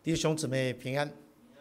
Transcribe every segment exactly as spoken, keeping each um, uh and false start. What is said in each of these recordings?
弟兄姊妹平安。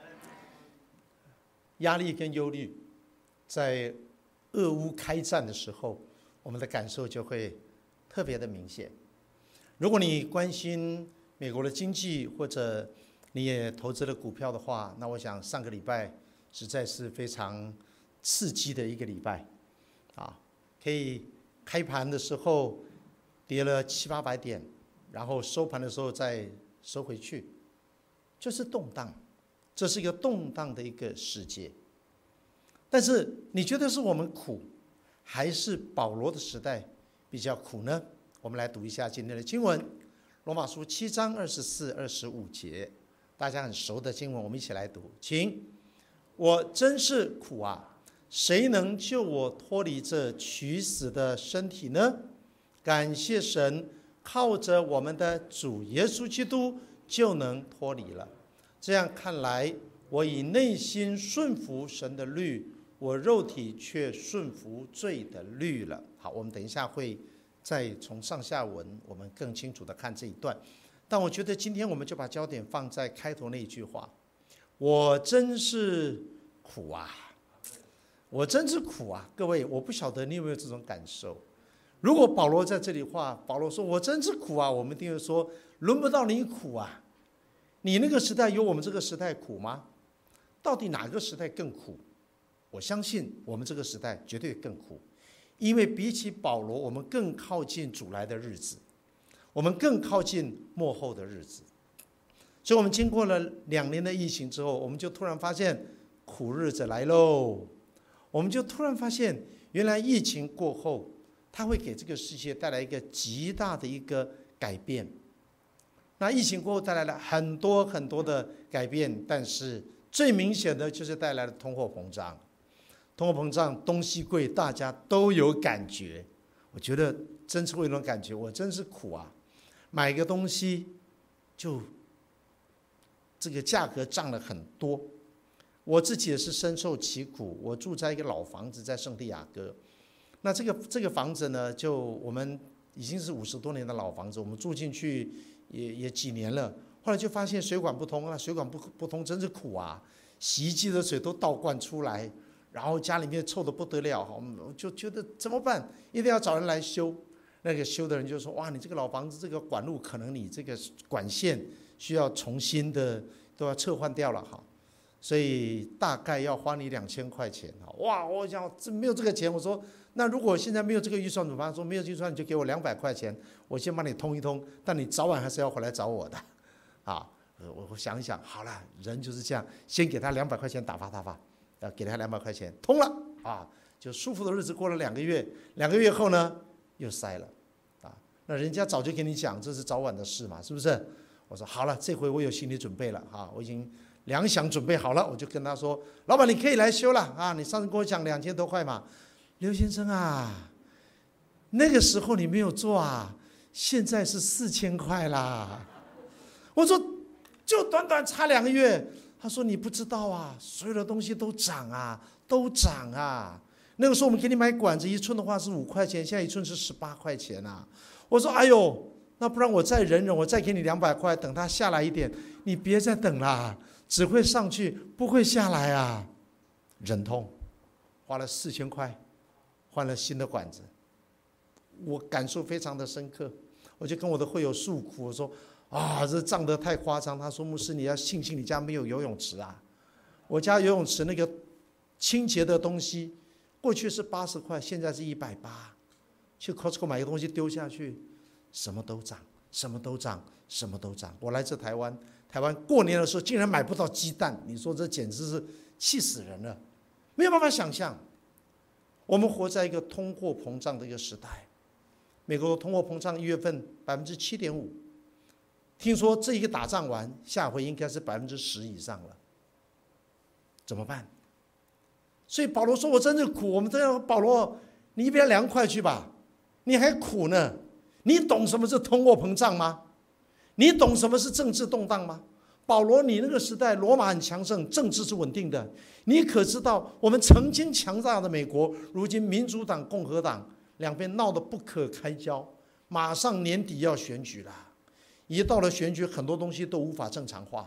压力跟忧虑，在俄乌开战的时候，我们的感受就会特别的明显。如果你关心美国的经济，或者你也投资了股票的话，那我想上个礼拜实在是非常刺激的一个礼拜啊！可以开盘的时候跌了七八百点，然后收盘的时候再收回去，就是动荡。这是一个动荡的一个世界。但是你觉得是我们苦，还是保罗的时代比较苦呢？我们来读一下今天的经文，罗马书七章二十四、二十五节，大家很熟的经文，我们一起来读。请，我真是苦啊！谁能救我脱离这取死的身体呢？感谢神，靠着我们的主耶稣基督就能脱离了。这样看来，我以内心顺服神的律，我肉体却顺服罪的律了。好，我们等一下会再从上下文我们更清楚的看这一段。但我觉得今天我们就把焦点放在开头那一句话：我真是苦啊！我真是苦啊！各位，我不晓得你有没有这种感受。如果保罗在这里话，保罗说我真是苦啊，我们一定会说轮不到你苦啊。你那个时代有我们这个时代苦吗？到底哪个时代更苦？我相信我们这个时代绝对更苦，因为比起保罗，我们更靠近主来的日子，我们更靠近末后的日子。所以我们经过了两年的疫情之后，我们就突然发现苦日子来喽。我们就突然发现，原来疫情过后，它会给这个世界带来一个极大的一个改变。那疫情过后带来了很多很多的改变，但是最明显的就是带来了通货膨胀。通货膨胀，东西贵，大家都有感觉。我觉得真是有一种感觉，我真是苦啊！买个东西就这个价格涨了很多。我自己也是深受其苦，我住在一个老房子，在圣地亚哥。那这个这个房子呢，就我们已经是五十多年的老房子，我们住进去也也几年了。后来就发现水管不通啊，水管不不通真是苦啊！洗衣机的水都倒灌出来，然后家里面臭得不得了，我们就觉得怎么办？一定要找人来修。那个修的人就说：哇，你这个老房子这个管路可能你这个管线需要重新的都要撤换掉了哈。所以大概要花你两千块钱。哇，我想这没有这个钱，我说那如果现在没有这个预算怎么办？说没有预算你就给我两百块钱，我先帮你通一通，但你早晚还是要回来找我的，啊，我想一想，好了，人就是这样，先给他两百块钱打发打发，呃，给他两百块钱通了啊，就舒服的日子过了两个月，两个月后呢又塞了，啊，那人家早就跟你讲这是早晚的事嘛，是不是？我说好了，这回我有心理准备了啊，我已经粮饷准备好了，我就跟他说，老板你可以来修了啊，你上次跟我讲两千多块嘛，刘先生啊，那个时候你没有做啊，现在是四千块啦。我说就短短差两个月，他说你不知道啊，所有的东西都涨啊，都涨啊。那个时候我们给你买管子一寸的话是五块钱，现在一寸是十八块钱啊。我说哎呦，那不然我再忍忍，我再给你两百块，等它下来一点，你别再等啦。只会上去不会下来啊，忍痛花了四千块换了新的管子，我感受非常的深刻。我就跟我的会友诉苦，我说啊，这涨得太夸张。他说牧师你要庆幸你家没有游泳池啊，我家游泳池那个清洁的东西过去是八十块，现在是一百八，去 Costco 买个东西丢下去，什么都涨，什么都涨，什么都涨。我来自台湾，台湾过年的时候竟然买不到鸡蛋，你说这简直是气死人了，没有办法想象。我们活在一个通货膨胀的一个时代，美国的通货膨胀一月份百分之七点五，听说这一个打仗完，下回应该是百分之十以上了，怎么办？所以保罗说：“我真是苦。”我们这样，保罗，你一边凉快去吧，你还苦呢？你懂什么是通货膨胀吗？你懂什么是政治动荡吗？保罗，你那个时代罗马很强盛，政治是稳定的。你可知道，我们曾经强大的美国，如今民主党、共和党两边闹得不可开交，马上年底要选举了，一到了选举，很多东西都无法正常化。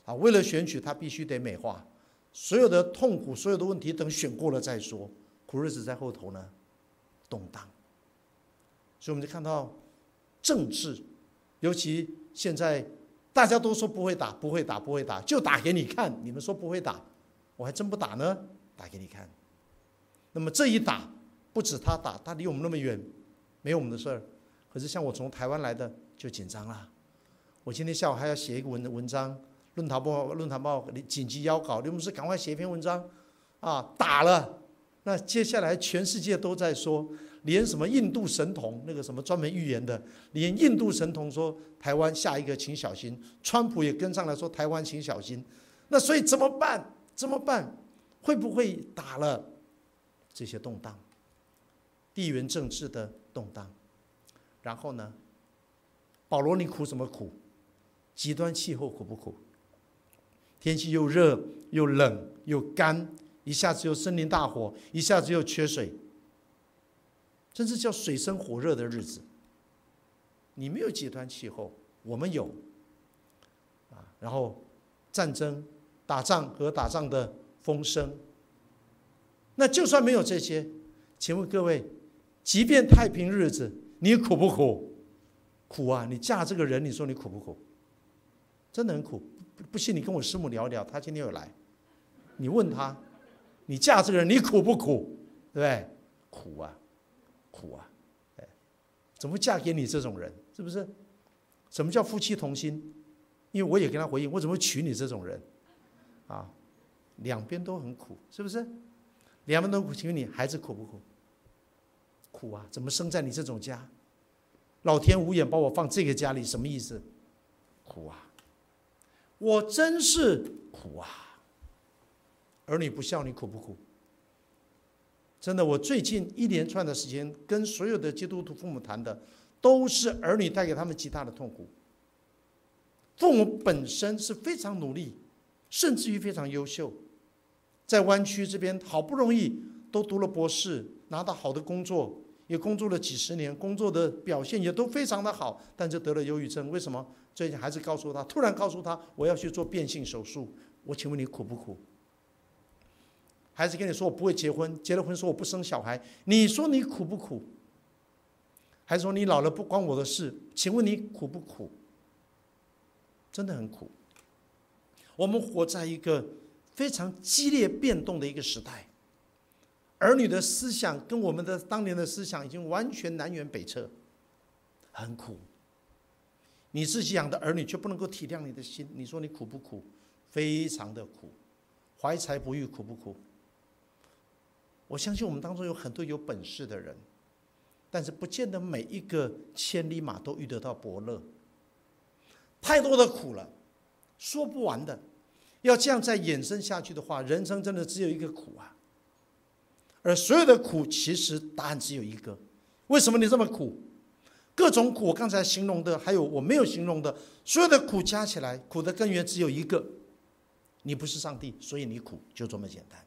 啊，为了选举，他必须得美化所有的痛苦，所有的问题，等选过了再说。苦日子在后头呢，动荡。所以我们就看到政治，尤其现在大家都说不会打，不会打，不会打，就打给你看。你们说不会打，我还真不打呢，打给你看。那么这一打，不止他打，他离我们那么远，没有我们的事儿。可是像我从台湾来的就紧张了。我今天下午还要写一个文文章，论坛报论坛报紧急邀稿，你们是赶快写一篇文章啊！打了，那接下来全世界都在说，连什么印度神童那个什么专门预言的，连印度神童说台湾下一个请小心，川普也跟上来说台湾请小心。那所以怎么办？怎么办？会不会打了？这些动荡，地缘政治的动荡，然后呢？保罗，你苦什么苦？极端气候苦不苦？天气又热又冷又干，一下子又森林大火，一下子又缺水，真是叫水深火热的日子。你没有极端气候，我们有啊。然后战争、打仗和打仗的风声。那就算没有这些，请问各位，即便太平日子，你苦不苦？苦啊！你嫁这个人，你说你苦不苦？真的很苦。不信你跟我师母聊聊，她今天有来，你问她，你嫁这个人你苦不苦？对不对？苦啊，苦啊！哎，怎么嫁给你这种人？是不是？什么叫夫妻同心？因为我也跟他回应，我怎么会娶你这种人？啊，两边都很苦，是不是？两边都苦，请问你孩子苦不苦？苦啊！怎么生在你这种家？老天无眼把我放这个家里，什么意思？苦啊！我真是苦啊！儿女不孝，你苦不苦？真的，我最近一连串的时间跟所有的基督徒父母谈的，都是儿女带给他们极大的痛苦。父母本身是非常努力，甚至于非常优秀，在湾区这边好不容易都读了博士，拿到好的工作，也工作了几十年，工作的表现也都非常的好，但就得了忧郁症。为什么？最近孩子告诉他，突然告诉他我要去做变性手术。我请问你苦不苦？孩子跟你说我不会结婚，结了婚说我不生小孩，你说你苦不苦？还说你老了不关我的事，请问你苦不苦？真的很苦。我们活在一个非常激烈变动的一个时代，儿女的思想跟我们的当年的思想已经完全南辕北辙，很苦。你自己养的儿女却不能够体谅你的心，你说你苦不苦？非常的苦。怀才不遇苦不苦？我相信我们当中有很多有本事的人，但是不见得每一个千里马都遇得到伯乐。太多的苦了，说不完的。要这样再衍生下去的话，人生真的只有一个苦啊。而所有的苦，其实答案只有一个：为什么你这么苦？各种苦，我刚才形容的，还有我没有形容的，所有的苦加起来，苦的根源只有一个：你不是上帝，所以你苦，就这么简单。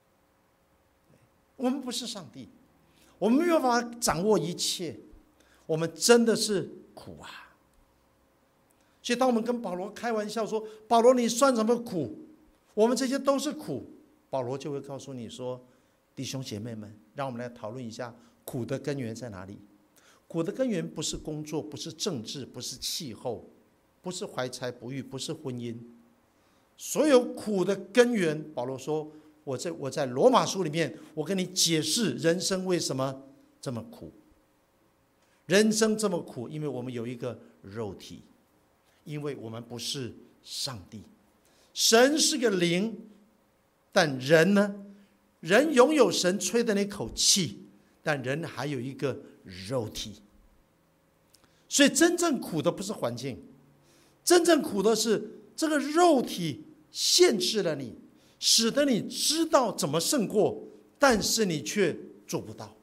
我们不是上帝，我们没有办法掌握一切，我们真的是苦啊。所以当我们跟保罗开玩笑说，保罗你算什么苦？我们这些都是苦。保罗就会告诉你说，弟兄姐妹们，让我们来讨论一下苦的根源在哪里。苦的根源不是工作，不是政治，不是气候，不是怀才不遇，不是婚姻。所有苦的根源，保罗说，我在我在罗马书里面，我跟你解释人生为什么这么苦。人生这么苦，因为我们有一个肉体，因为我们不是上帝。神是个灵，但人呢？人拥有神吹的那口气，但人还有一个肉体。所以真正苦的不是环境，真正苦的是这个肉体限制了你，使得你知道怎么胜过，但是你却做不到。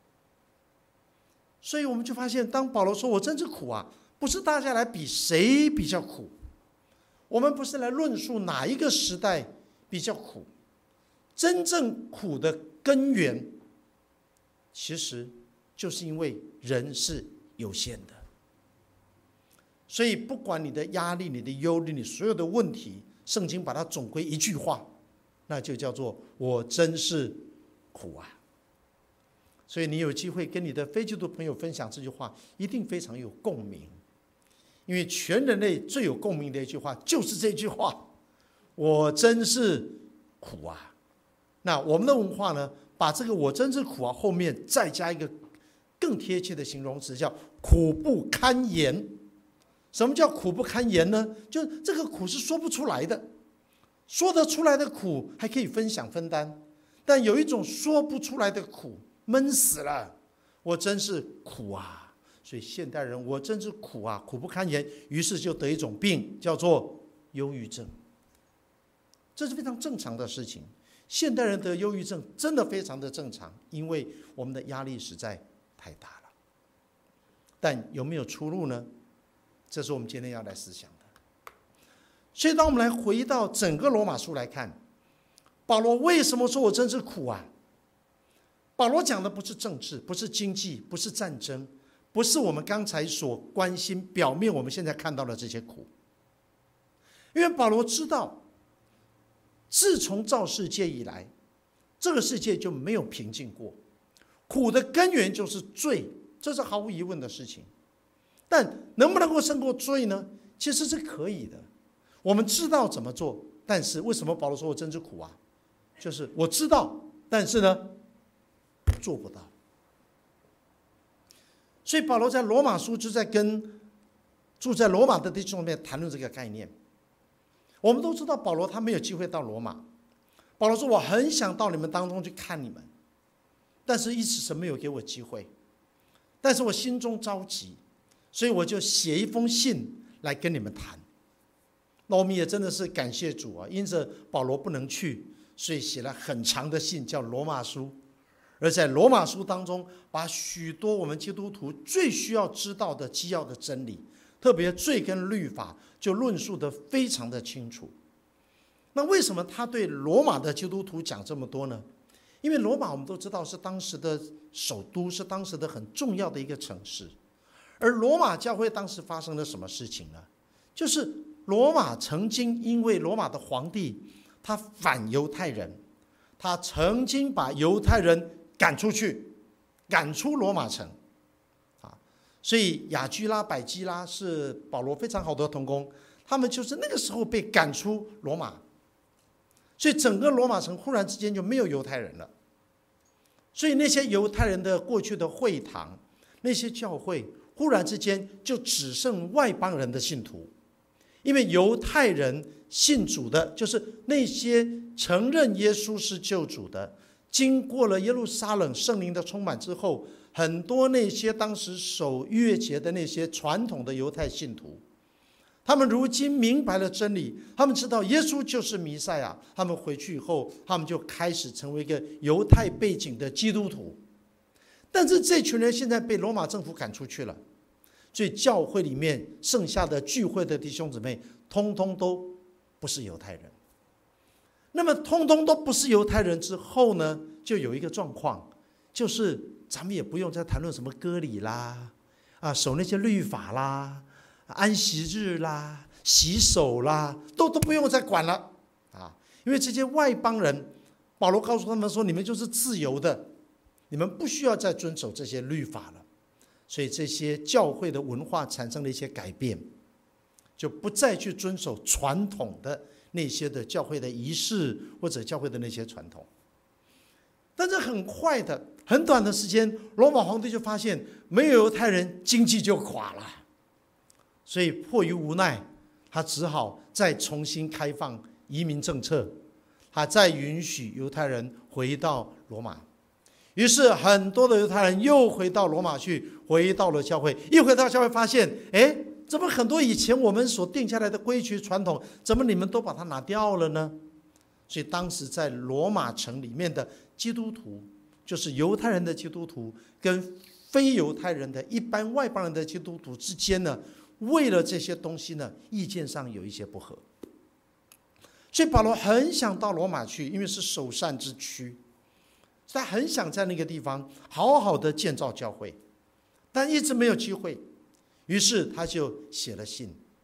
所以我们就发现，当保罗说我真是苦啊，不是大家来比谁比较苦，我们不是来论述哪一个时代比较苦，真正苦的根源，其实就是因为人是有限的。所以不管你的压力、你的忧虑、你所有的问题， 圣经把它总归一句话，那就叫做我真是苦啊。所以你有机会跟你的非基督徒朋友分享这句话，一定非常有共鸣，因为全人类最有共鸣的一句话就是这句话，我真是苦啊。那我们的文化呢，把这个我真是苦啊后面再加一个更贴切的形容词，叫苦不堪言。什么叫苦不堪言呢？就这个苦是说不出来的，说得出来的苦还可以分享分担，但有一种说不出来的苦，闷死了，我真是苦啊。所以现代人我真是苦啊，苦不堪言，于是就得一种病，叫做忧郁症。这是非常正常的事情，现代人得忧郁症真的非常的正常，因为我们的压力实在太大了。但有没有出路呢？这是我们今天要来思想的。所以当我们来回到整个罗马书来看，保罗为什么说我真是苦啊？保罗讲的不是政治，不是经济，不是战争，不是我们刚才所关心表面我们现在看到的这些苦。因为保罗知道，自从造世界以来，这个世界就没有平静过，苦的根源就是罪，这是毫无疑问的事情。但能不能够胜过罪呢？其实是可以的，我们知道怎么做。但是为什么保罗说我真是苦啊？就是我知道，但是呢做不到。所以保罗在罗马书就在跟住在罗马的弟兄里面谈论这个概念。我们都知道保罗他没有机会到罗马，保罗说我很想到你们当中去看你们，但是一直神没有给我机会，但是我心中着急，所以我就写一封信来跟你们谈。那我们也真的是感谢主啊，因着保罗不能去，所以写了很长的信叫罗马书。而在罗马书当中，把许多我们基督徒最需要知道的基要的真理，特别罪跟律法，就论述得非常的清楚。那为什么他对罗马的基督徒讲这么多呢？因为罗马我们都知道是当时的首都，是当时的很重要的一个城市。而罗马教会当时发生了什么事情呢？就是罗马曾经因为罗马的皇帝他反犹太人，他曾经把犹太人赶出去，赶出罗马城啊。所以雅居拉、百基拉是保罗非常好的同工，他们就是那个时候被赶出罗马，所以整个罗马城忽然之间就没有犹太人了。所以那些犹太人的过去的会堂，那些教会忽然之间就只剩外邦人的信徒，因为犹太人信主的，就是那些承认耶稣是救主的，经过了耶路撒冷圣灵的充满之后，很多那些当时守逾越节的那些传统的犹太信徒，他们如今明白了真理，他们知道耶稣就是弥赛亚，他们回去以后，他们就开始成为一个犹太背景的基督徒。但是这群人现在被罗马政府赶出去了，所以教会里面剩下的聚会的弟兄姊妹通通都不是犹太人。那么通通都不是犹太人之后呢，就有一个状况，就是咱们也不用再谈论什么割礼啦，啊，守那些律法啦，安息日啦，洗手啦，都都不用再管了啊！因为这些外邦人，保罗告诉他们说，你们就是自由的，你们不需要再遵守这些律法了。所以这些教会的文化产生了一些改变，就不再去遵守传统的那些的教会的仪式或者教会的那些传统。但是很快的很短的时间，罗马皇帝就发现没有犹太人，经济就垮了，所以迫于无奈，他只好再重新开放移民政策，他再允许犹太人回到罗马。于是很多的犹太人又回到罗马去，回到了教会。一回到教会发现，哎，怎么很多以前我们所定下来的规矩传统，怎么你们都把它拿掉了呢？所以当时在罗马城里面的基督徒，就是犹太人的基督徒跟非犹太人的一般外邦人的基督徒之间呢，为了这些东西呢，意见上有一些不合。所以保罗很想到罗马去，因为是首善之区，他很想在那个地方好好的建造教会，但一直没有机会。于是他就写了信，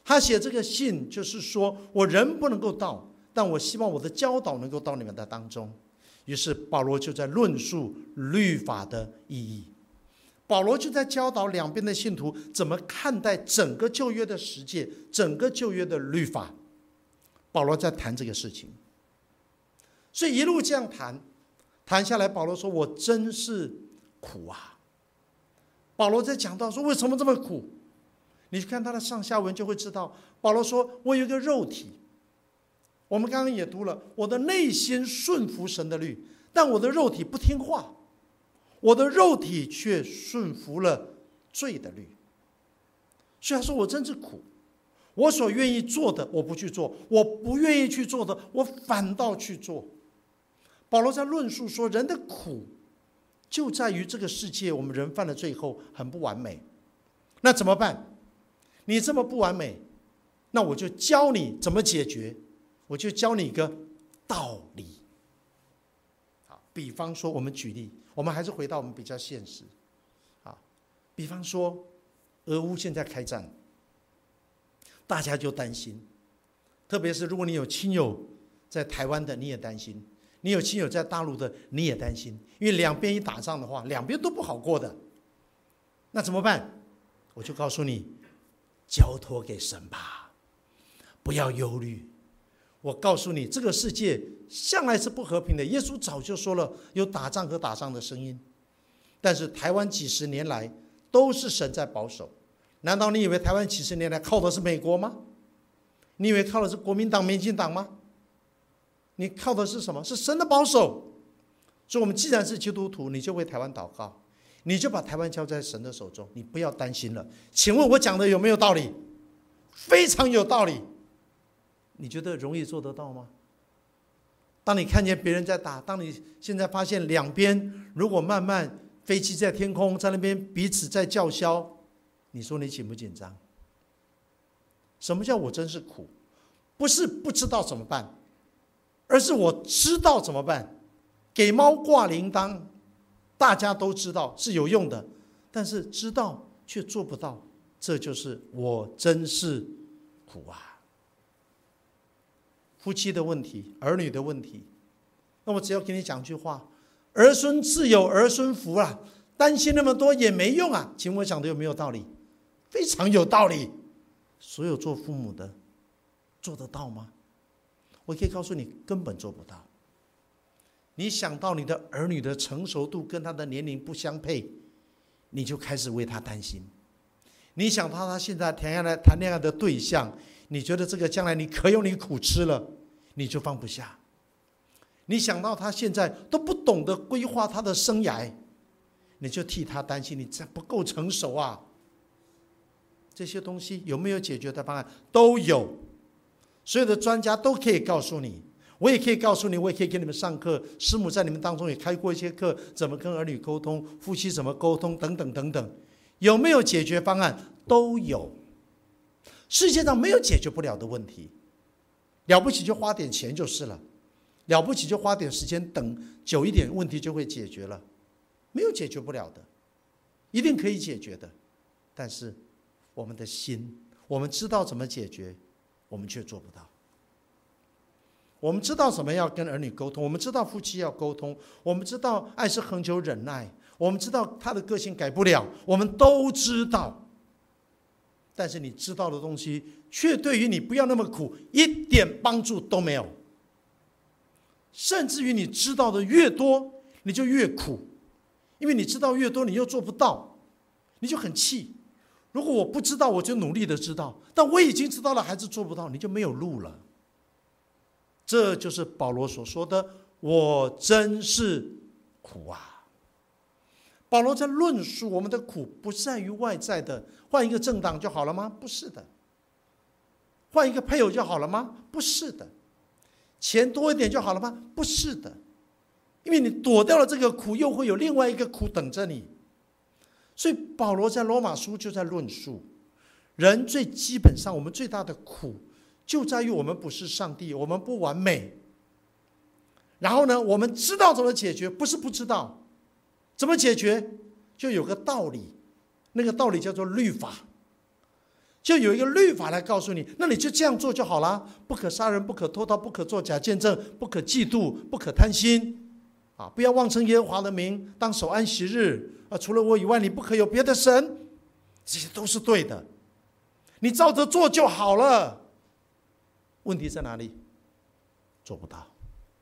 他写这个信就是说，我人不能够到，但我希望我的教导能够到你们的当中。于是保罗就在论述律法的意义，保罗就在教导两边的信徒怎么看待整个旧约的十诫，整个旧约的律法。保罗在谈这个事情，所以一路这样谈谈下来，保罗说，我真是苦啊。保罗在讲到说，为什么这么苦？你去看他的上下文就会知道，保罗说，我有一个肉体，我们刚刚也读了，我的内心顺服神的律，但我的肉体不听话，我的肉体却顺服了罪的律。所以他说，我真是苦，我所愿意做的我不去做，我不愿意去做的我反倒去做。保罗在论述说，人的苦就在于这个世界，我们人犯了罪后很不完美，那怎么办？你这么不完美，那我就教你怎么解决，我就教你一个道理。好，比方说我们举例，我们还是回到我们比较现实。好，比方说俄乌现在开战，大家就担心，特别是如果你有亲友在台湾的，你也担心；你有亲友在大陆的，你也担心，因为两边一打仗的话，两边都不好过的。那怎么办？我就告诉你，交托给神吧，不要忧虑。我告诉你，这个世界向来是不和平的，耶稣早就说了，有打仗和打仗的声音。但是台湾几十年来都是神在保守。难道你以为台湾几十年来靠的是美国吗？你以为靠的是国民党、民进党吗？你靠的是什么？是神的保守。所以我们既然是基督徒，你就为台湾祷告，你就把台湾交在神的手中，你不要担心了。请问我讲的有没有道理？非常有道理。你觉得容易做得到吗？当你看见别人在打，当你现在发现两边如果慢慢飞机在天空，在那边彼此在叫嚣，你说你紧不紧张？什么叫我真是苦？不是不知道怎么办，而是我知道怎么办。给猫挂铃铛，大家都知道是有用的，但是知道却做不到，这就是我真是苦啊。夫妻的问题，儿女的问题，那我只要给你讲句话，儿孙自有儿孙福啊，担心那么多也没用啊。请问我讲的有没有道理？非常有道理。所有做父母的做得到吗？我可以告诉你，根本做不到。你想到你的儿女的成熟度跟他的年龄不相配，你就开始为他担心。你想到他现在谈恋爱谈恋爱的对象，你觉得这个将来你可有你苦吃了，你就放不下。你想到他现在都不懂得规划他的生涯，你就替他担心，你这不够成熟啊。这些东西有没有解决的方案？都有，所有的专家都可以告诉你，我也可以告诉你，我也可以给你们上课，师母在你们当中也开过一些课，怎么跟儿女沟通，夫妻怎么沟通，等等等等。有没有解决方案？都有。世界上没有解决不了的问题，了不起就花点钱就是了，了不起就花点时间，等久一点问题就会解决了。没有解决不了的，一定可以解决的。但是我们的心，我们知道怎么解决，我们却做不到。我们知道怎么样跟儿女沟通，我们知道夫妻要沟通，我们知道爱是恒久忍耐，我们知道他的个性改不了，我们都知道。但是你知道的东西，却对于你不要那么苦，一点帮助都没有。甚至于你知道的越多，你就越苦，因为你知道越多，你又做不到，你就很气。如果我不知道，我就努力的知道，但我已经知道了，还是做不到，你就没有路了。这就是保罗所说的，我真是苦啊。保罗在论述我们的苦不在于外在的，换一个政党就好了吗？不是的。换一个配偶就好了吗？不是的。钱多一点就好了吗？不是的。因为你躲掉了这个苦，又会有另外一个苦等着你。所以保罗在罗马书就在论述，人最基本上我们最大的苦就在于我们不是上帝，我们不完美。然后呢，我们知道怎么解决，不是不知道。怎么解决？就有个道理，那个道理叫做律法。 就有一个律法来告诉你，那你就这样做就好了。不可杀人，不可偷盗，不可作假见证，不可嫉妒，不可贪心，啊，不要妄称耶和华的名，当守安息日。啊，除了我以外，你不可有别的神。这些都是对的，你照着做就好了。问题在哪里？做不到。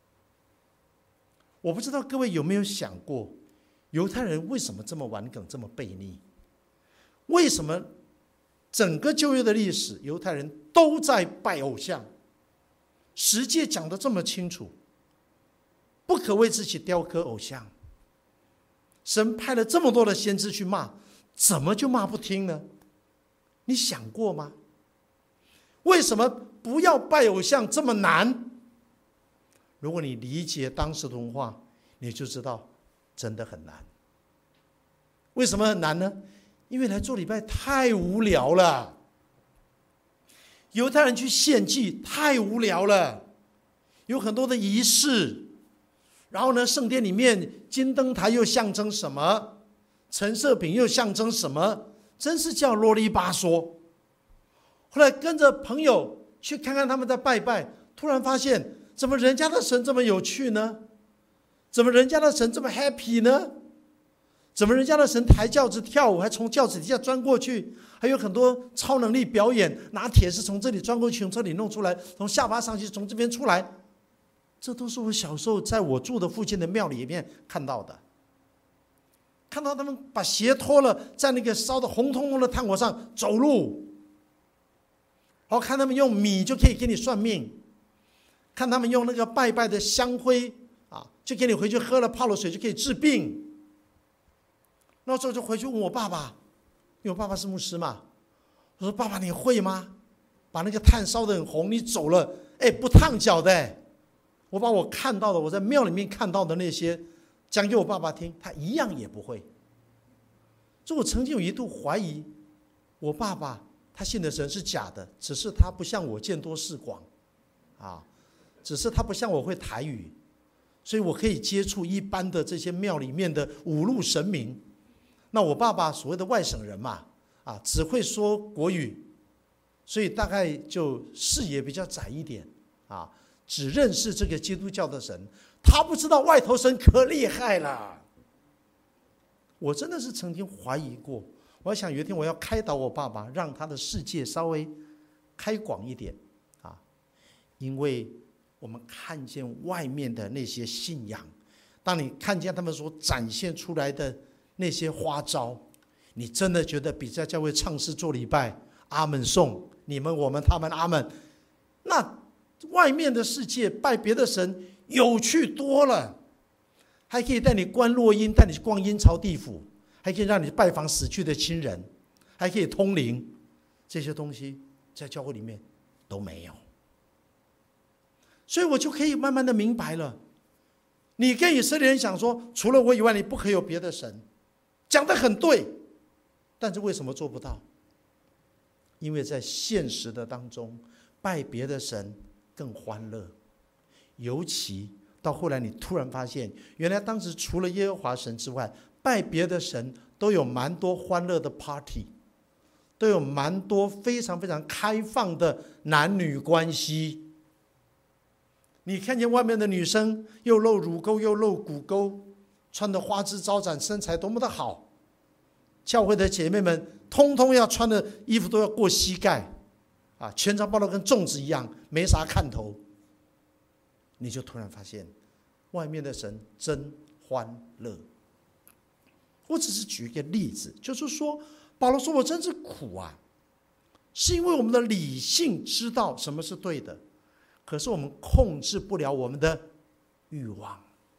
我不知道各位有没有想过，犹太人为什么这么顽梗，这么悖逆？为什么整个旧约的历史，犹太人都在拜偶像？十诫讲得这么清楚，不可为自己雕刻偶像。神派了这么多的先知去骂，怎么就骂不听呢？你想过吗？为什么不要拜偶像这么难？如果你理解当时的文化，你就知道真的很难。为什么很难呢？因为来做礼拜太无聊了。犹太人去献祭太无聊了，有很多的仪式，然后呢，圣殿里面金灯台又象征什么，陈设饼又象征什么，真是叫啰里吧嗦。后来跟着朋友去看看他们在拜拜，突然发现，怎么人家的神这么有趣呢？怎么人家的神这么 happy 呢？怎么人家的神抬轿子跳舞，还从轿子底下钻过去，还有很多超能力表演，拿铁是从这里钻过去，从这里弄出来，从下巴上去，从这边出来。这都是我小时候在我住的附近的庙里面看到的。看到他们把鞋脱了，在那个烧的红彤彤的炭火上走路，然后看他们用米就可以给你算命，看他们用那个拜拜的香灰啊，就给你回去喝了泡了水就可以治病。那时候就回去问我爸爸，因为我爸爸是牧师嘛，我说爸爸你会吗？把那个炭烧得很红，你走了，哎，不烫脚的。我把我看到的，我在庙里面看到的那些讲给我爸爸听，他一样也不会。所以我曾经有一度怀疑，我爸爸他信的神是假的，只是他不像我见多识广，啊，只是他不像我会台语，所以我可以接触一般的这些庙里面的五路神明。那我爸爸所谓的外省人嘛，啊，只会说国语，所以大概就视野比较窄一点，啊。只认识这个基督教的神，他不知道外头神可厉害了。我真的是曾经怀疑过，我想有一天我要开导我爸爸，让他的世界稍微开广一点啊，因为我们看见外面的那些信仰，当你看见他们所展现出来的那些花招，你真的觉得比在教会唱诗做礼拜，阿门颂，你们我们他们阿门，那外面的世界拜别的神有趣多了，还可以带你观落阴，带你逛阴曹地府，还可以让你拜访死去的亲人，还可以通灵，这些东西在教会里面都没有。所以我就可以慢慢的明白了，你跟以色列人讲说，除了我以外你不可以有别的神，讲得很对，但是为什么做不到？因为在现实的当中，拜别的神更欢乐，尤其到后来你突然发现，原来当时除了耶和华神之外，拜别的神都有蛮多欢乐的 party， 都有蛮多非常非常开放的男女关系。你看见外面的女生又露乳沟又露骨沟，穿的花枝招展，身材多么的好，教会的姐妹们通通要穿的衣服都要过膝盖啊，全场包得跟粽子一样，没啥看头。你就突然发现，外面的神真欢乐。我只是举一个例子，就是说，保罗说我真是苦啊，是因为我们的理性知道什么是对的，可是我们控制不了我们的欲望，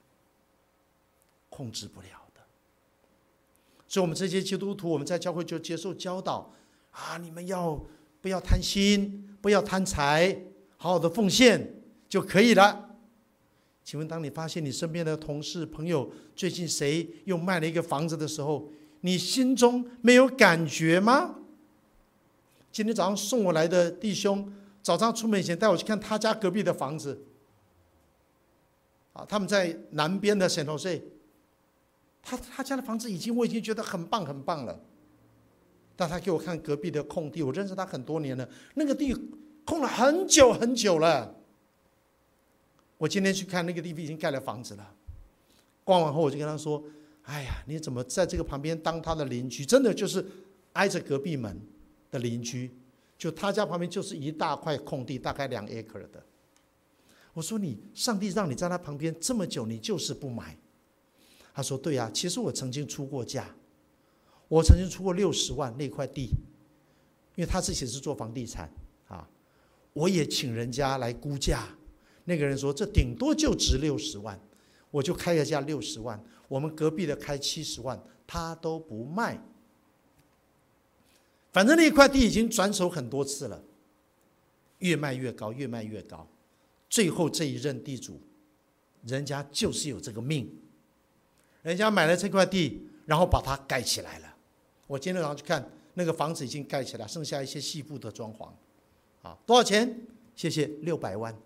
控制不了的。所以我们这些基督徒，我们在教会就接受教导啊，你们要不要贪心，不要贪财，好好的奉献就可以了。请问当你发现你身边的同事朋友最近谁又卖了一个房子的时候，你心中没有感觉吗？今天早上送我来的弟兄早上出门以前带我去看他家隔壁的房子，啊，他们在南边的San Jose，他他家的房子已经我已经觉得很棒很棒了， 但他给我看隔壁的空地，我认识他很多年了，那个地空了很久很久了。我今天去看那个地方已经盖了房子了，逛完后我就跟他说：“哎呀，你怎么在这个旁边当他的邻居？真的就是挨着隔壁门的邻居，就他家旁边就是一大块空地，大概两 acre 的。”我说：“你上帝让你在他旁边这么久，你就是不买？”他说：“对啊，其实我曾经出过价，我曾经出过六十万那块地，因为他之前是做房地产啊，我也请人家来估价。”那个人说：“这顶多就值六十万，我就开个价六十万。我们隔壁的开七十万，他都不卖。反正那块地已经转手很多次了，越卖越高，越卖越高。最后这一任地主，人家就是有这个命，人家买了这块地，然后把它盖起来了。我今天早上去看，那个房子已经盖起来，剩下一些细部的装潢。啊，多少钱？谢谢，六百万。”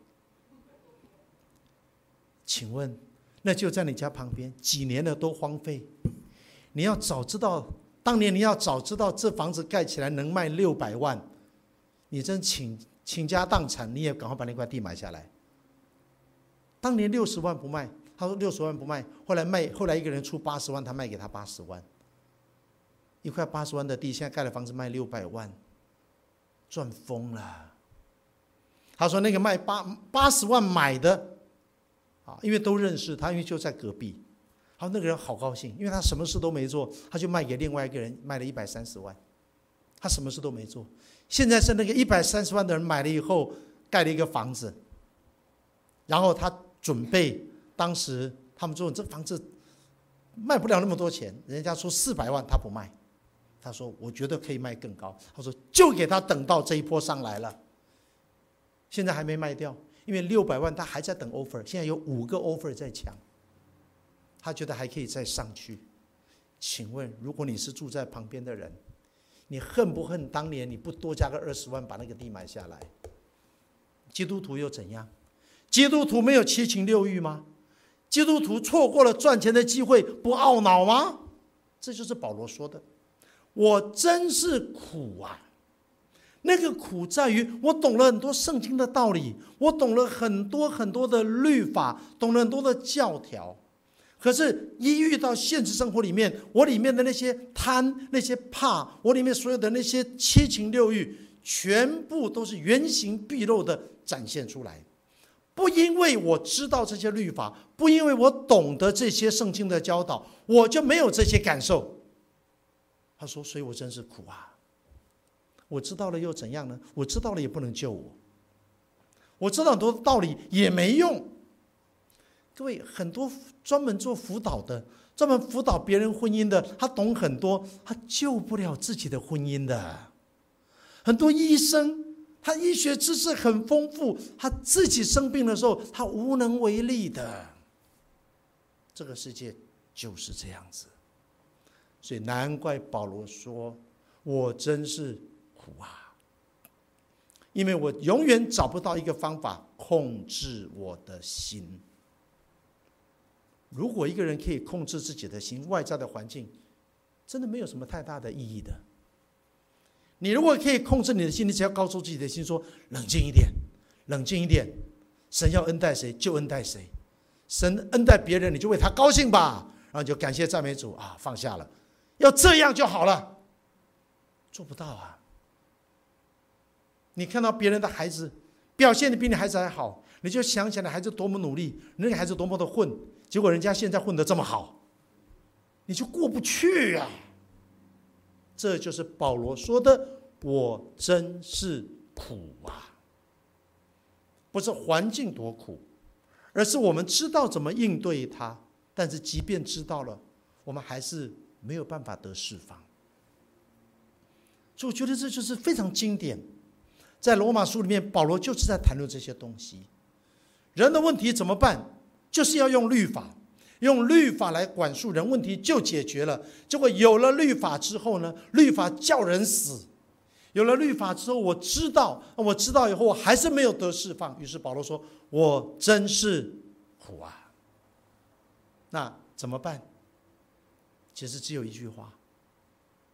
请问，那就在你家旁边，几年了都荒废。你要早知道，当年你要早知道这房子盖起来能卖六百万，你真倾倾家荡产，你也赶快把那块地买下来。当年六十万不卖，他说六十万不卖，后来卖，后来一个人出八十万，他卖给他八十万。一块八十万的地，现在盖了房子卖六百万，赚疯了。他说那个卖八八十万买的。因为都认识他，因为就在隔壁。好，那个人好高兴，因为他什么事都没做，他就卖给另外一个人，卖了一百三十万。他什么事都没做。现在是那个一百三十万的人买了以后，盖了一个房子，然后他准备，当时他们说这房子卖不了那么多钱，人家说四百万，他不卖。他说我觉得可以卖更高。他说就给他等到这一波上来了，现在还没卖掉。因为六百万他还在等 offer， 现在有五个 offer 在抢，他觉得还可以再上去。请问，如果你是住在旁边的人，你恨不恨当年你不多加个二十万把那个地买下来？基督徒又怎样？基督徒没有七情六欲吗？基督徒错过了赚钱的机会不懊恼吗？这就是保罗说的，我真是苦啊。那个苦在于，我懂了很多圣经的道理，我懂了很多很多的律法，懂了很多的教条。可是，一遇到现实生活里面，我里面的那些贪、那些怕，我里面所有的那些七情六欲，全部都是原形毕露的展现出来。不因为我知道这些律法，不因为我懂得这些圣经的教导，我就没有这些感受。他说：“所以我真是苦啊。我知道了又怎样呢？我知道了也不能救我，我知道很多道理也没用。”各位，很多专门做辅导的，专门辅导别人婚姻的，他懂很多，他救不了自己的婚姻的。很多医生，他医学知识很丰富，他自己生病的时候，他无能为力的。这个世界就是这样子，所以难怪保罗说：“我真是苦啊，因为我永远找不到一个方法控制我的心。”如果一个人可以控制自己的心，外在的环境真的没有什么太大的意义的。你如果可以控制你的心，你只要告诉自己的心说：“冷静一点，冷静一点。神要恩待谁就恩待谁，神恩待别人，你就为他高兴吧，然后就感谢赞美主啊，放下了，要这样就好了。”做不到啊！你看到别人的孩子表现的比你孩子还好，你就想起来孩子多么努力，那个孩子多么的混，结果人家现在混得这么好，你就过不去啊！这就是保罗说的：“我真是苦啊！”不是环境多苦，而是我们知道怎么应对它，但是即便知道了，我们还是没有办法得释放。所以我觉得这就是非常经典，在罗马书里面，保罗就是在谈论这些东西。人的问题怎么办？就是要用律法，用律法来管束人，问题就解决了。结果有了律法之后呢，律法叫人死。有了律法之后，我知道，我知道以后我还是没有得释放。于是保罗说：“我真是苦啊！”那怎么办？其实只有一句话：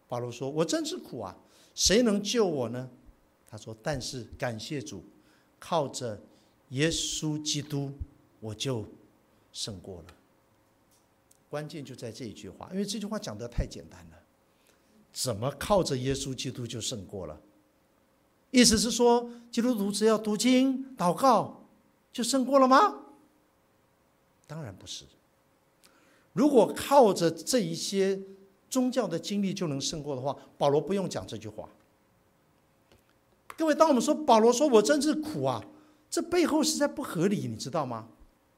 保罗说：“我真是苦啊，谁能救我呢？”他说：“但是感谢主，靠着耶稣基督，我就胜过了。”关键就在这一句话，因为这句话讲得太简单了。怎么靠着耶稣基督就胜过了？意思是说，基督徒只要读经、祷告就胜过了吗？当然不是。如果靠着这一些宗教的经历就能胜过的话，保罗不用讲这句话。各位，当我们说保罗说我真是苦啊，这背后实在不合理，你知道吗？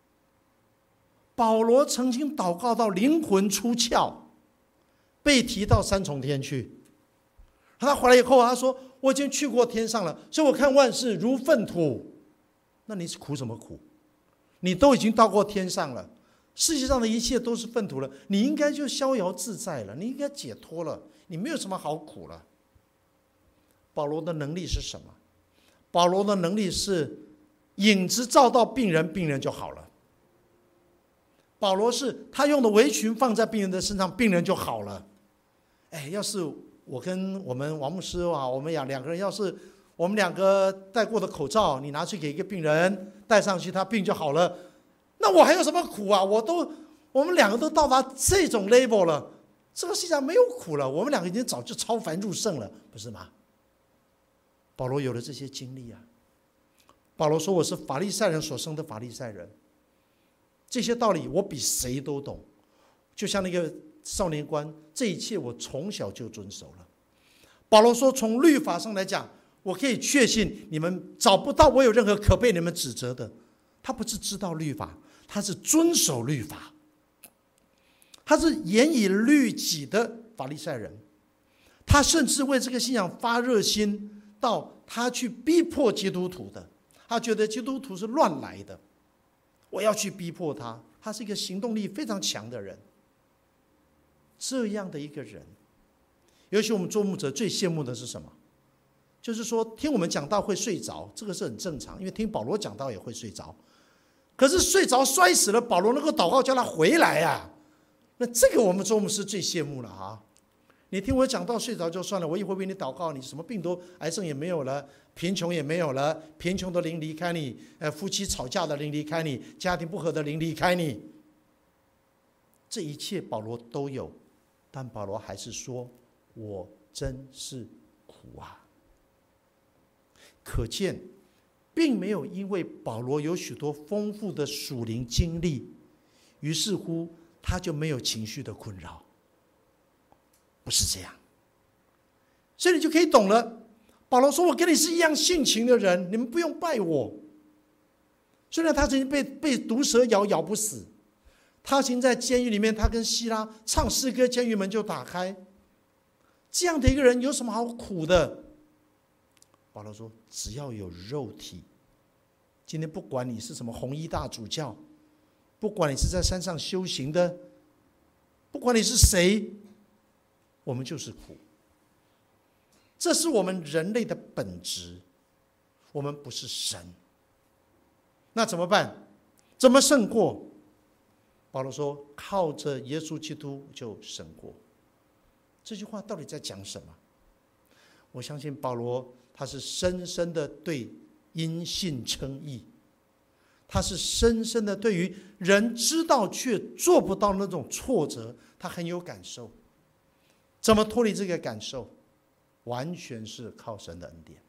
保罗曾经祷告到灵魂出窍，被提到三重天去。他回来以后，他说：“我已经去过天上了，所以我看万事如粪土。”那你是苦什么苦？你都已经到过天上了，世界上的一切都是粪土了，你应该就逍遥自在了，你应该解脱了，你没有什么好苦了。保罗的能力是什么？保罗的能力是影子照到病人，病人就好了。保罗是他用的围裙放在病人的身上，病人就好了。哎，要是我跟我们王牧师啊，我们两两个人，要是我们两个戴过的口罩，你拿去给一个病人戴上去，他病就好了。那我还有什么苦啊？我都我们两个都到达这种 level 了，这个世界上没有苦了，我们两个已经早就超凡入圣了，不是吗？保罗有了这些经历啊。保罗说：“我是法利赛人所生的法利赛人。”这些道理我比谁都懂，就像那个少年官，这一切我从小就遵守了。保罗说，从律法上来讲，我可以确信你们找不到我有任何可被你们指责的。他不是知道律法，他是遵守律法，他是严以律己的法利赛人。他甚至为这个信仰发热心，到他去逼迫基督徒的。他觉得基督徒是乱来的，我要去逼迫他。他是一个行动力非常强的人。这样的一个人，尤其我们做牧者最羡慕的是什么？就是说听我们讲道会睡着，这个是很正常，因为听保罗讲道也会睡着。可是睡着摔死了，保罗能够祷告叫他回来啊，那这个我们做牧师最羡慕了啊！你听我讲道睡着就算了，我一会为你祷告，你什么病都，癌症也没有了，贫穷也没有了，贫穷的灵离开你，呃，夫妻吵架的灵离开你，家庭不和的灵离开你，这一切保罗都有，但保罗还是说：“我真是苦啊！”可见，并没有因为保罗有许多丰富的属灵经历，于是乎他就没有情绪的困扰。不是这样，所以你就可以懂了。保罗说：“我跟你是一样性情的人，你们不用拜我。”虽然他曾经被被毒蛇咬，咬不死，他曾经在监狱里面，他跟希拉唱诗歌，监狱门就打开。这样的一个人有什么好苦的？保罗说：“只要有肉体，今天不管你是什么红衣大主教，不管你是在山上修行的，不管你是谁。”我们就是苦，这是我们人类的本质，我们不是神。那怎么办？怎么胜过？保罗说：“靠着耶稣基督就胜过。”这句话到底在讲什么？我相信保罗他是深深的对因信称义，他是深深的对于人知道却做不到那种挫折，他很有感受。怎么脱离这个感受？完全是靠神的恩典。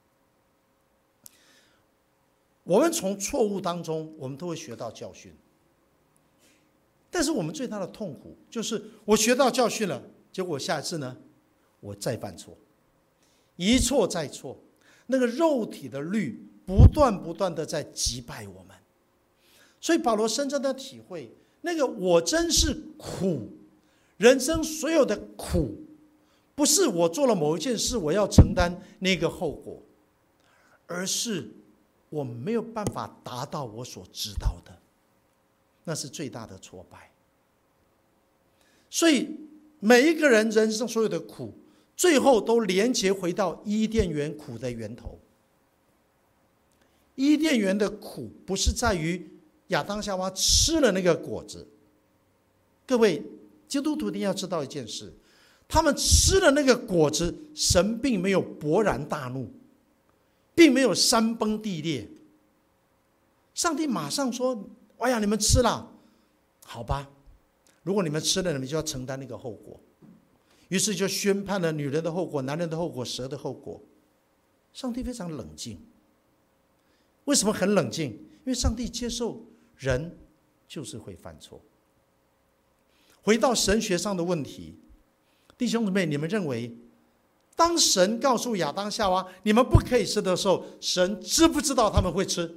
我们从错误当中，我们都会学到教训。但是我们最大的痛苦就是我学到教训了，结果下一次呢，我再犯错，一错再错，那个肉体的律不断不断的在击败我们。所以保罗深深的体会，那个我真是苦。人生所有的苦，不是我做了某一件事我要承担那个后果，而是我没有办法达到我所知道的，那是最大的挫败。所以每一个人人生所有的苦，最后都连结回到伊甸园苦的源头。伊甸园的苦不是在于亚当夏娃吃了那个果子，各位基督徒一定要知道一件事， 他们吃了那个果子，神并没有勃然大怒，并没有山崩地裂。上帝马上说：哎呀，你们吃了，好吧，如果你们吃了，你们就要承担那个后果。于是就宣判了女人的后果、男人的后果、蛇的后果。上帝非常冷静。为什么很冷静？因为上帝接受人就是会犯错。回到神学上的问题，弟兄姊妹，你们认为当神告诉亚当夏娃你们不可以吃的时候，神知不知道他们会吃？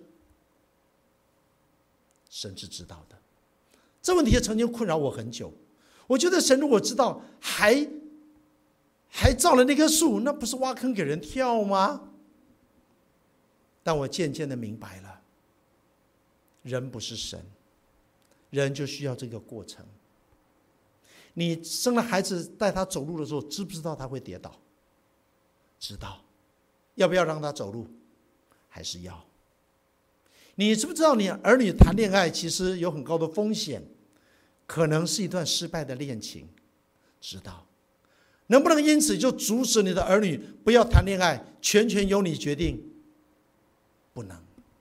神是知道的。这问题曾经困扰我很久。我觉得神如果知道还还造了那棵树，那不是挖坑给人跳吗？但我渐渐的明白了，人不是神，人就需要这个过程。你生了孩子带他走路的时候，知不知道他会跌倒？知道。要不要让他走路？还是要。你知不知道你儿女谈恋爱其实有很高的风险，可能是一段失败的恋情？知道。能不能因此就阻止你的儿女不要谈恋爱，全权由你决定？不能。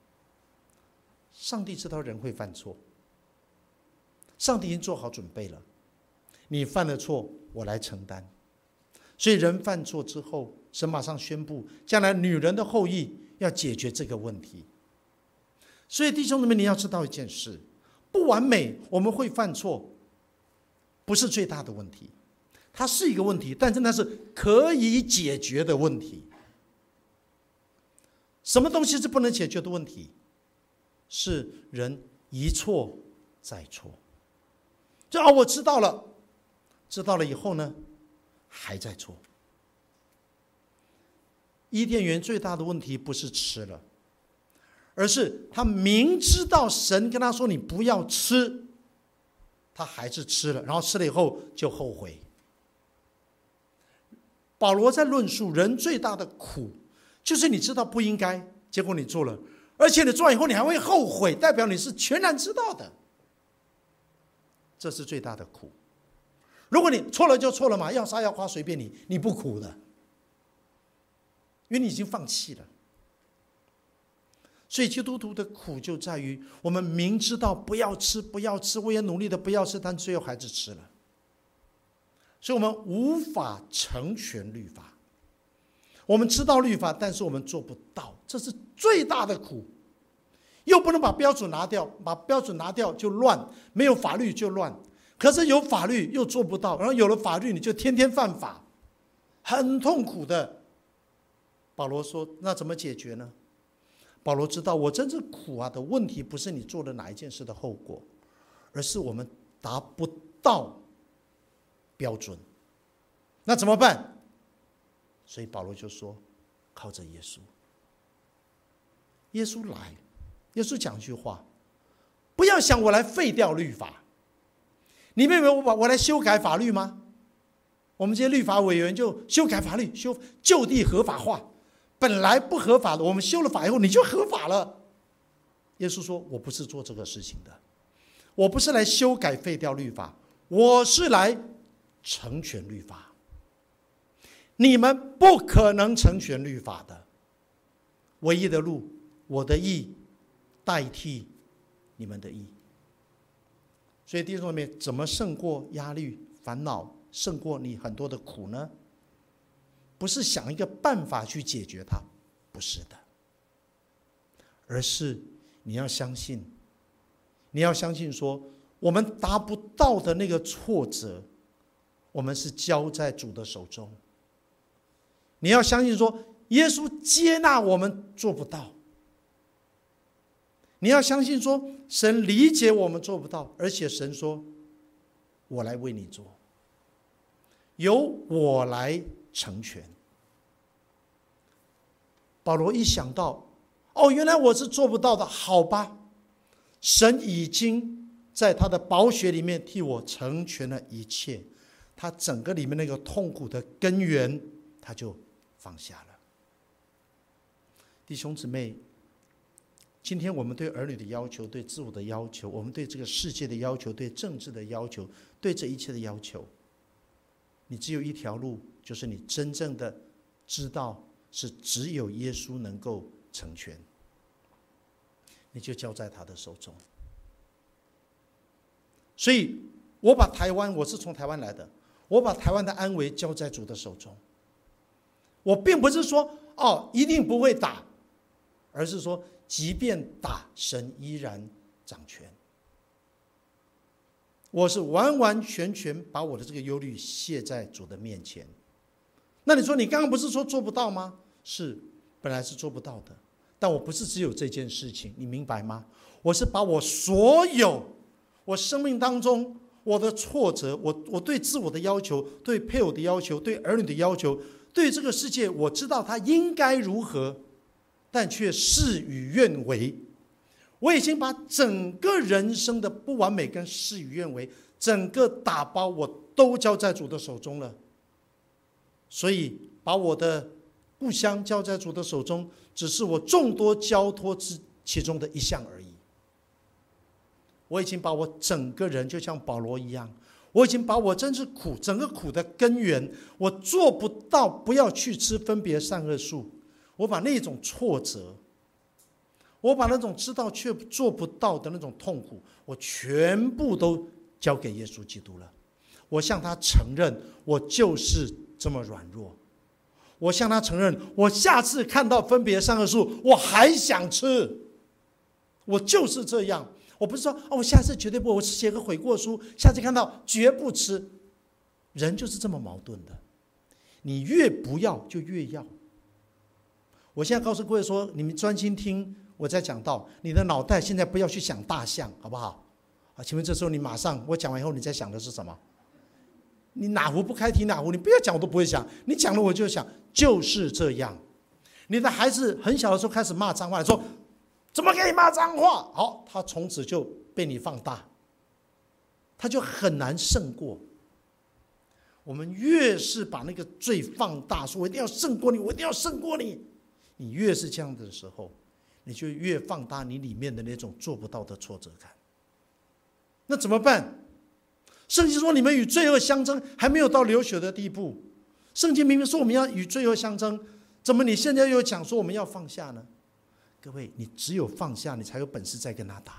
上帝知道人会犯错，上帝已经做好准备了，你犯了错，我来承担。所以人犯错之后，神马上宣布，将来女人的后裔要解决这个问题。所以弟兄姊妹，你要知道一件事，不完美，我们会犯错，不是最大的问题，它是一个问题，但是那是可以解决的问题。什么东西是不能解决的问题？是人一错再错。就啊，我知道了，知道了以后呢，还在错。伊甸园最大的问题不是吃了，而是他明知道神跟他说你不要吃，他还是吃了，然后吃了以后就后悔。保罗在论述人最大的苦，就是你知道不应该，结果你做了，而且你做完以后你还会后悔，代表你是全然知道的，这是最大的苦。如果你错了就错了嘛，要杀要剐随便你，你不苦的，因为你已经放弃了。所以基督徒的苦就在于，我们明知道不要吃不要吃，我也努力的不要吃，但最后还是吃了。所以我们无法成全律法，我们知道律法，但是我们做不到，这是最大的苦。又不能把标准拿掉，把标准拿掉就乱，没有法律就乱。可是有法律又做不到，然后有了法律你就天天犯法，很痛苦的。保罗说，那怎么解决呢？保罗知道，我真正苦啊的问题不是你做了哪一件事的后果，而是我们达不到标准。那怎么办？所以保罗就说，靠着耶稣。耶稣来，耶稣讲一句话，不要想我来废掉律法。你们以为我把我来修改法律吗？我们这些律法委员就修改法律，修就地合法化，本来不合法的，我们修了法以后你就合法了。耶稣说，我不是做这个事情的，我不是来修改废掉律法，我是来成全律法。你们不可能成全律法的，唯一的路，我的义代替你们的义。所以弟兄姊妹，怎么胜过压力、烦恼，胜过你很多的苦呢？不是想一个办法去解决它，不是的，而是你要相信，你要相信说，我们达不到的那个挫折，我们是交在主的手中。你要相信说，耶稣接纳我们做不到。你要相信说，神理解我们做不到，而且神说，我来为你做，由我来成全。保罗一想到，哦，原来我是做不到的，好吧，神已经在他的宝血里面替我成全了一切，他整个里面那个痛苦的根源他就放下了。弟兄姊妹，今天我们对儿女的要求，对自我的要求，我们对这个世界的要求，对政治的要求，对这一切的要求， 你只有一条路，就是你真正的知道是只有耶稣能够成全，你就交在他的手中。所以我把台湾，我是从台湾来的，我把台湾的安危交在主的手中。我并不是说哦一定不会打，而是说即便打，神依然掌权。我是完完全全把我的这个忧虑卸在主的面前。那你说你刚刚不是说做不到吗？是，本来是做不到的，但我不是只有这件事情，你明白吗？我是把我所有我生命当中我的挫折，我我对自我的要求，对配偶的要求，对儿女的要求，对这个世界我知道它应该如何，但却事与愿违。我已经把整个人生的不完美跟事与愿违，整个打包我都交在主的手中了。所以把我的故乡交在主的手中，只是我众多交托之其中的一项而已。我已经把我整个人就像保罗一样，我已经把我真是苦整个苦的根源，我做不到不要去吃分别善恶树，我把那种挫折，我把那种知道却做不到的那种痛苦，我全部都交给耶稣基督了。我向他承认，我就是这么软弱。我向他承认，我下次看到分别善恶树，我还想吃。我就是这样。我不是说哦，我下次绝对不，我写个悔过书，下次看到绝不吃。人就是这么矛盾的，你越不要就越要。我现在告诉各位说，你们专心听我在讲道，你的脑袋现在不要去想大象，好不好？啊，请问这时候你马上我讲完以后，你在想的是什么？你哪壶不开提哪壶，你不要讲我都不会想，你讲了我就想，就是这样。你的孩子很小的时候开始骂脏话，你说怎么可以骂脏话？好，他从此就被你放大，他就很难胜过。我们越是把那个罪放大，说我一定要胜过你，我一定要胜过你，你越是这样的时候，你就越放大你里面的那种做不到的挫折感。那怎么办？圣经说你们与罪恶相争，还没有到流血的地步。圣经明明说我们要与罪恶相争，怎么你现在又讲说我们要放下呢？各位，你只有放下，你才有本事再跟他打。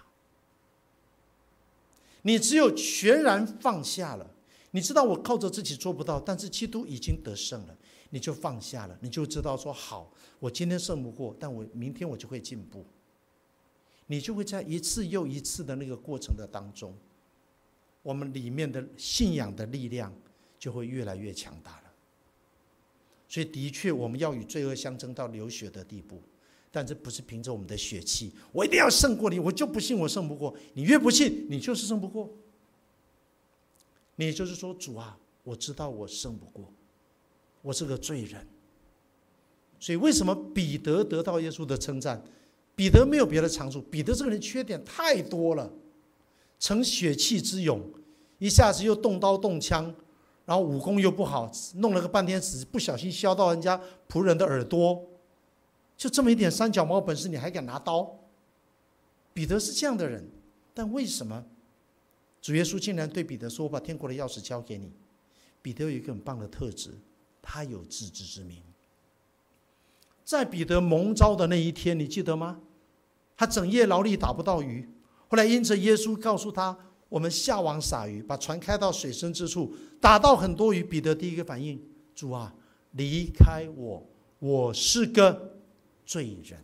你只有全然放下了，你知道我靠着自己做不到，但是基督已经得胜了，你就放下了，你就知道说好，我今天胜不过，但我明天我就会进步。你就会在一次又一次的那个过程的当中，我们里面的信仰的力量就会越来越强大了。所以的确我们要与罪恶相争到流血的地步，但这不是凭着我们的血气，我一定要胜过你，我就不信我胜不过你。越不信，你就是胜不过。你就是说，主啊，我知道我胜不过，我是个罪人。所以为什么彼得得到耶稣的称赞？彼得没有别的长处，彼得这个人缺点太多了，成血气之勇，一下子又动刀动枪，然后武功又不好，弄了个半天死，不小心削到人家仆人的耳朵，就这么一点三脚猫本事，你还敢拿刀？彼得是这样的人，但为什么主耶稣竟然对彼得说：“我把天国的钥匙交给你？”彼得有一个很棒的特质，他有自知之明。在彼得蒙召的那一天，你记得吗？他整夜劳力打不到鱼，后来因着耶稣告诉他：“我们下网撒鱼，把船开到水深之处，打到很多鱼。”彼得第一个反应：“主啊，离开我，我是个罪人。”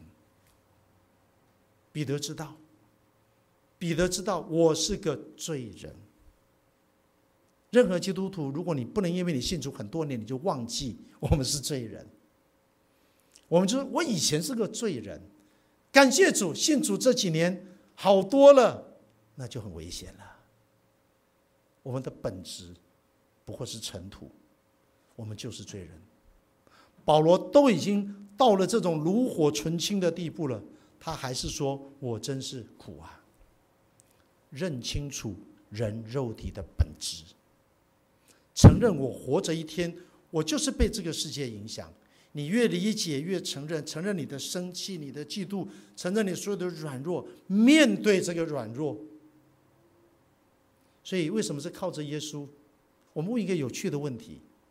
彼得知道，彼得知道我是个罪人。任何基督徒，如果你不能因为你信主很多年，你就忘记我们是罪人。我们就说我以前是个罪人，感谢主，信主这几年好多了，那就很危险了。我们的本质不过是尘土，我们就是罪人。保罗都已经到了这种炉火纯青的地步了，他还是说我真是苦啊。认清楚人肉体的本质，承认我活着一天，我就是被这个世界影响。你越理解越承认，承认你的生气，你的嫉妒，承认你所有的软弱，面对这个软弱。所以为什么是靠着耶稣？我们问一个有趣的问题，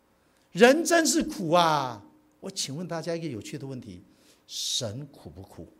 人真是苦啊！我请问大家一个有趣的问题：神苦不苦？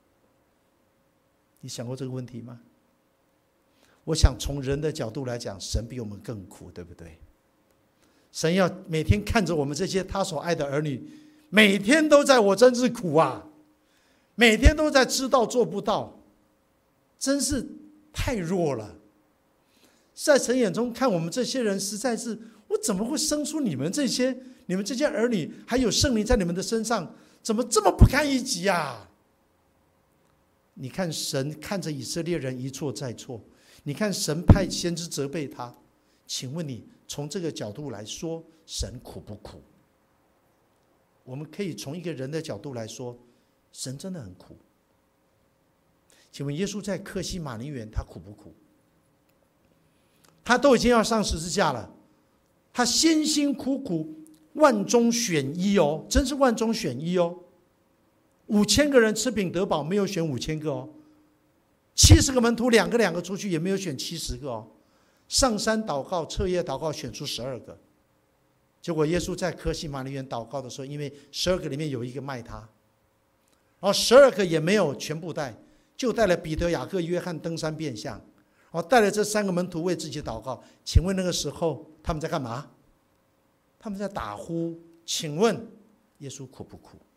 你想过这个问题吗？我想从人的角度来讲，神比我们更苦，对不对？神要每天看着我们这些他所爱的儿女，每天都在我真是苦啊，每天都在知道做不到，真是太弱了。在神眼中看我们这些人，实在是，我怎么会生出你们这些你们这些儿女，还有圣灵在你们的身上，怎么这么不堪一击啊？你看神看着以色列人一错再错，你看神派先知责备他，请问你从这个角度来说，神苦不苦？我们可以从一个人的角度来说，神真的很苦。请问耶稣在客西马尼园他苦不苦？他都已经要上十字架了，他辛辛苦苦万中选一哦，真是万中选一哦。五千个人吃饼得饱，没有选五千个哦。七十个门徒两个两个出去，也没有选七十个哦。上山祷告，彻夜祷告，选出十二个。结果耶稣在客西马尼园祷告的时候，因为十二个里面有一个卖他，然后十二个也没有全部带，就带了彼得、雅各、约翰登山变相，然后带了这三个门徒为自己祷告。请问那个时候他们在干嘛？他们在打呼。请问耶稣苦不苦？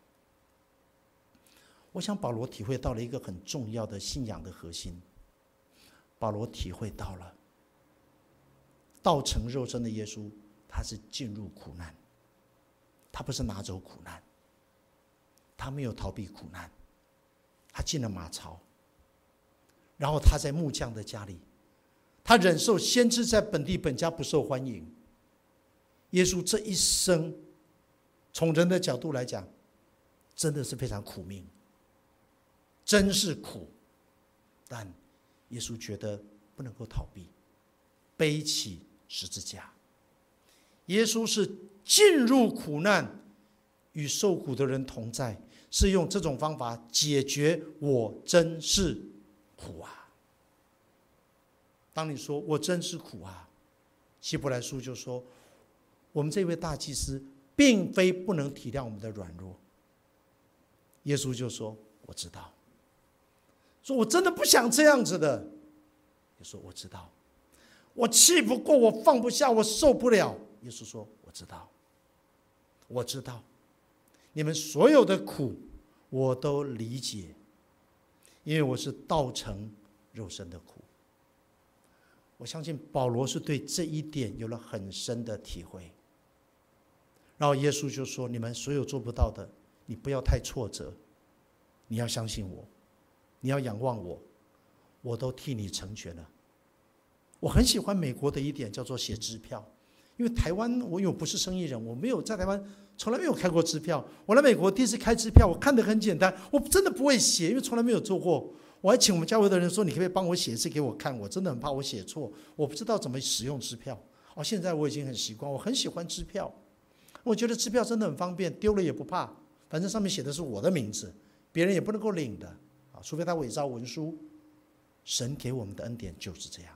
我想保罗体会到了一个很重要的信仰的核心。保罗体会到了道成肉身的耶稣，他是进入苦难，他不是拿走苦难，他没有逃避苦难，他进了马槽，然后他在木匠的家里，他忍受先知在本地本家不受欢迎。耶稣这一生从人的角度来讲，真的是非常苦命，真是苦。但耶稣觉得不能够逃避，背起十字架。耶稣是进入苦难，与受苦的人同在，是用这种方法解决我真是苦啊。当你说我真是苦啊，希伯来书就说，我们这位大祭司并非不能体谅我们的软弱。耶稣就说我知道，说我真的不想这样子的。耶稣说我知道，我气不过，我放不下，我受不了。耶稣说我知道，我知道你们所有的苦我都理解，因为我是道成肉身的苦。我相信保罗是对这一点有了很深的体会。然后耶稣就说，你们所有做不到的，你不要太挫折，你要相信我，你要仰望我，我都替你成全了。我很喜欢美国的一点叫做写支票，因为台湾我因为我不是生意人，我没有在台湾从来没有开过支票。我来美国第一次开支票，我看得很简单，我真的不会写，因为从来没有做过。我还请我们教会的人说，你可不可以帮我写一次给我看？我真的很怕我写错，我不知道怎么使用支票。哦，现在我已经很习惯，我很喜欢支票。我觉得支票真的很方便，丢了也不怕，反正上面写的是我的名字，别人也不能够领的啊，除非他伪造文书。神给我们的恩典就是这样。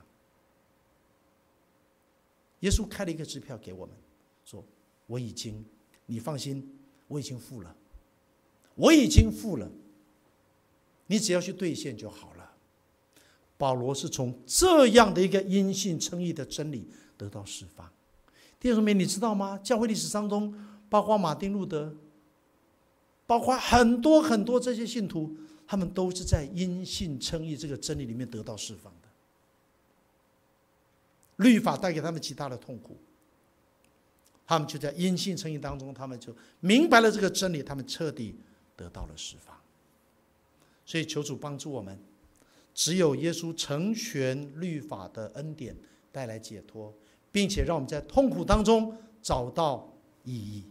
耶稣开了一个支票给我们，说我已经，你放心，我已经付了，我已经付了，你只要去兑现就好了。保罗是从这样的一个因信称义的真理得到释放。弟兄们，你知道吗？教会历史当中，包括马丁路德，包括很多很多这些信徒，他们都是在因信称义这个真理里面得到释放的。律法带给他们极大的痛苦，他们就在因信称义当中，他们就明白了这个真理，他们彻底得到了释放。所以求主帮助我们，只有耶稣成全律法的恩典带来解脱，并且让我们在痛苦当中找到意义。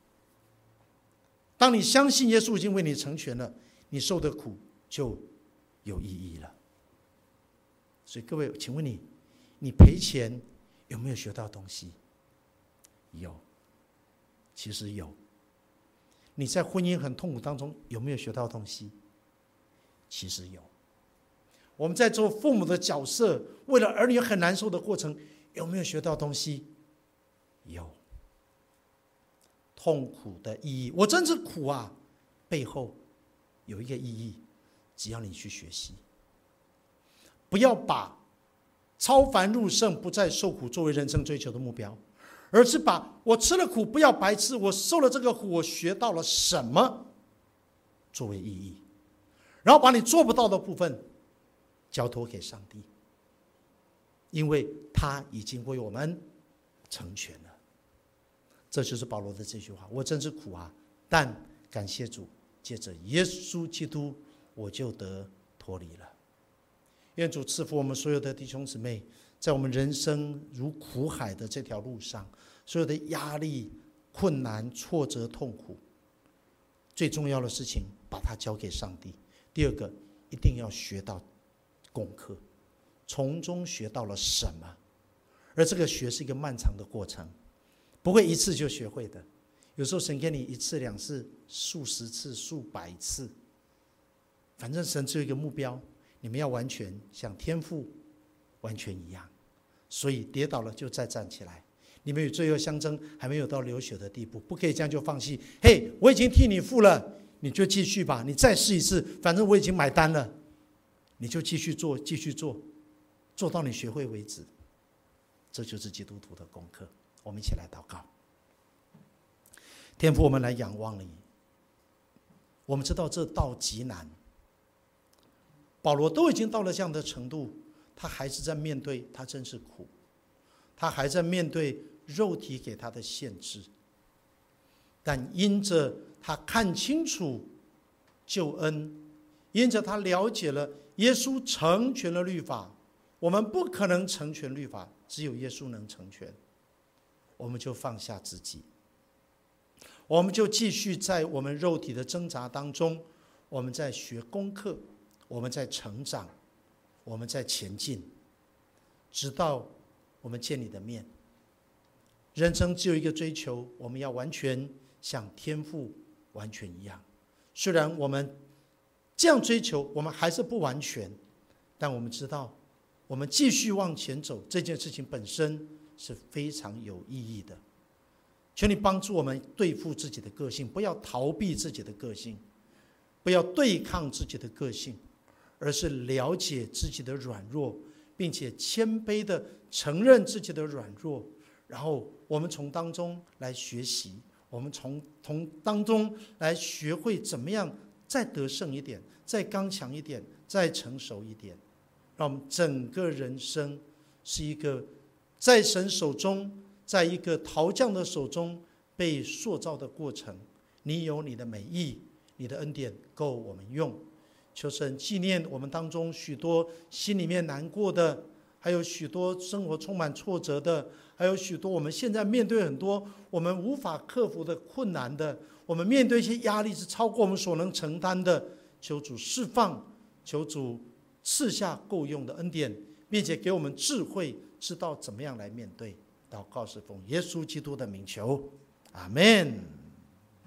当你相信耶稣已经为你成全了，你受的苦就有意义了。所以各位，请问你，你赔钱有没有学到东西？有，其实有。你在婚姻很痛苦当中有没有学到东西？其实有。我们在做父母的角色，为了儿女很难受的过程，有没有学到东西？有。 痛苦的意义。我真是苦啊，背后有一个意义，只要你去学习。不要把超凡入圣、不再受苦作为人生追求的目标，而是把我吃了苦不要白吃，我受了这个苦，我学到了什么作为意义，然后把你做不到的部分交托给上帝，因为他已经为我们成全了。这就是保罗的这句话，我真是苦啊，但感谢主，借着耶稣基督我就得脱离了。愿主赐福我们所有的弟兄姊妹，在我们人生如苦海的这条路上，所有的压力、困难、挫折、痛苦，最重要的事情把它交给上帝。第二个，一定要学到功课，从中学到了什么，而这个学是一个漫长的过程，不会一次就学会的。有时候神给你一次两次、数十次、数百次，反正神只有一个目标，你们要完全像天父完全一样。所以跌倒了就再站起来，你们与罪恶相争，还没有到流血的地步，不可以这样就放弃。嘿，我已经替你付了，你就继续吧，你再试一次，反正我已经买单了，你就继续做，继续做，做到你学会为止。这就是基督徒的功课。我们一起来祷告。天父，我们来仰望你。我们知道这道极难，保罗都已经到了这样的程度，他还是在面对，他真是苦，他还在面对肉体给他的限制，但因着他看清楚救恩，因着他了解了耶稣成全了律法，我们不可能成全律法，只有耶稣能成全，我们就放下自己，我们就继续在我们肉体的挣扎当中，我们在学功课，我们在成长，我们在前进，直到我们见你的面。人生只有一个追求，我们要完全像天父完全一样。虽然我们这样追求，我们还是不完全，但我们知道我们继续往前走，这件事情本身是非常有意义的。求你帮助我们对付自己的个性，不要逃避自己的个性，不要对抗自己的个性，而是了解自己的软弱，并且谦卑地承认自己的软弱，然后我们从当中来学习，我们从从当中来学会怎么样再得胜一点，再刚强一点，再成熟一点，让我们整个人生是一个在神手中，在一个陶匠的手中被塑造的过程。你有你的美意，你的恩典够我们用。求神纪念我们当中许多心里面难过的，还有许多生活充满挫折的，还有许多我们现在面对很多我们无法克服的困难的，我们面对一些压力是超过我们所能承担的。求主释放，求主赐下够用的恩典，并且给我们智慧，知道怎么样来面对。祷告是奉耶稣基督的名求，阿们。